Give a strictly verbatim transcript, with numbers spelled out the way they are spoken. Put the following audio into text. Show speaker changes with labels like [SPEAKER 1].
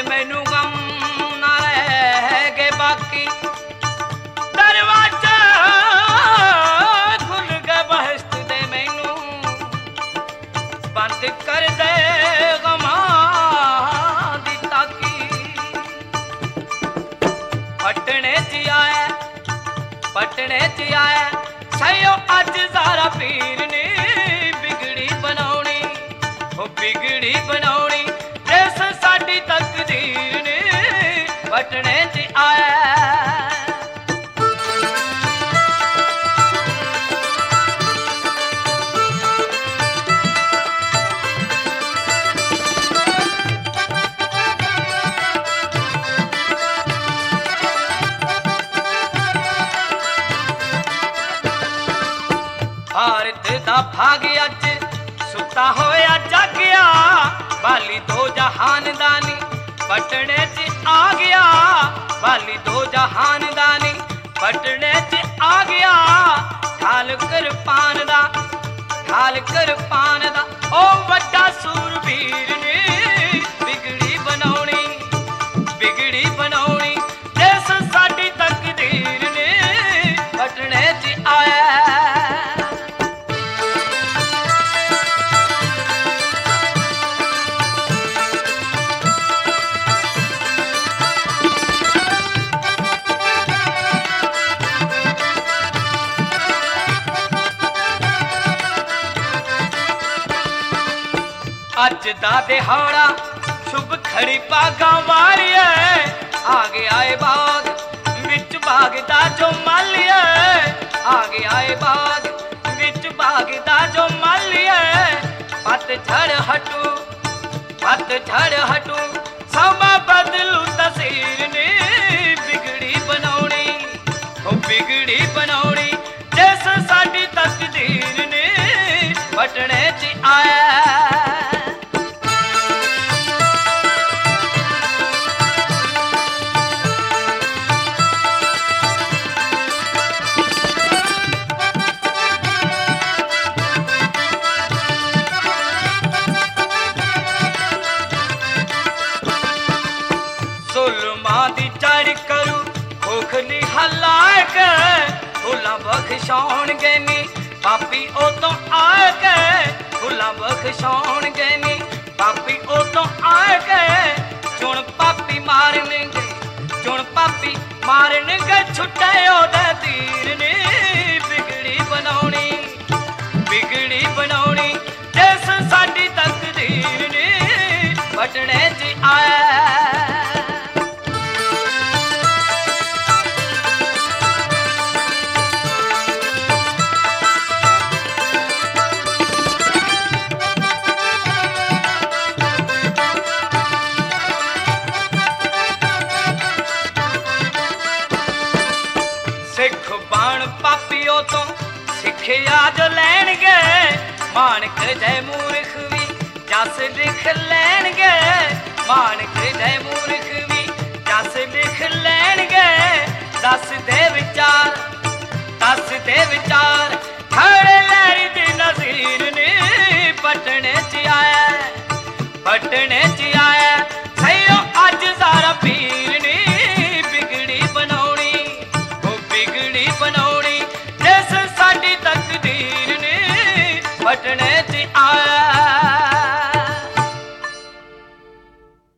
[SPEAKER 1] मैनू गम ना रह गए बाकी। दरवाजा खुल गए बहश्त दे मैनू बंद कर दे गमां दी ताकी। पटने च आया पटने च आया सयो अज ज़ारा पीर ने बिगड़ी बनाउणी ओ बिगड़ी बनाउणी जिस साडी तकदीर ने पटने च आया। भारत दा भाग अज सुता होया जागया बाली दो जहान दानी पटने च आ गया। बाली दो जहान दानी पटने च आ गया। खाल किरपान दा खाल किरपान दा ओ वड्डा सूरबीर ने बिगड़ी बनाउणी बिगड़ी बनाउणी जिस साडी तकदीर ने पटने च आया। अज दा दिहाड़ा शुभ खड़ी भागा वालिए आ गया ए बाग विच बाग दा जो मालिए आ गया ए बाग विच बाग दा जो मालिए। पत झड़ हटू पत झड़ हटू समा बदलू तस्वीर ने बिगड़ी बनाउणी ओ बिगड़ी बनाउणी जिस साडी तकदीर ने पटने च आया। खोखली हलाए के फुला बख्शाउण गैनी पापी ओ तो आए के फुला बख्शाउण गैनी पापी ओ तो आए के। चुन पापी मारने गए चुन पापी मारने गए छुट्टे ओदे तीर ने बिगड़ी बनाउणी बिगड़ी बनाउणी जिस साडी तकदीर ने पटने च आया। सिख बाण पापियों तो सिखिया जो लैन गए मानक जय मूर्ख भी जस लिख लैन गए मानक जय मूर्ख भी जस लिख लैन गए। दस दे विचार दस दे विचार खड़े लहरी दी नज़ीर ने पटने च आया पटने च आया सयो अज ज़ारा पीर ने बिगड़ी बनाउणी ओ बिगड़ी बनाउणी जिस साडी तकदीर ने पटने च आया।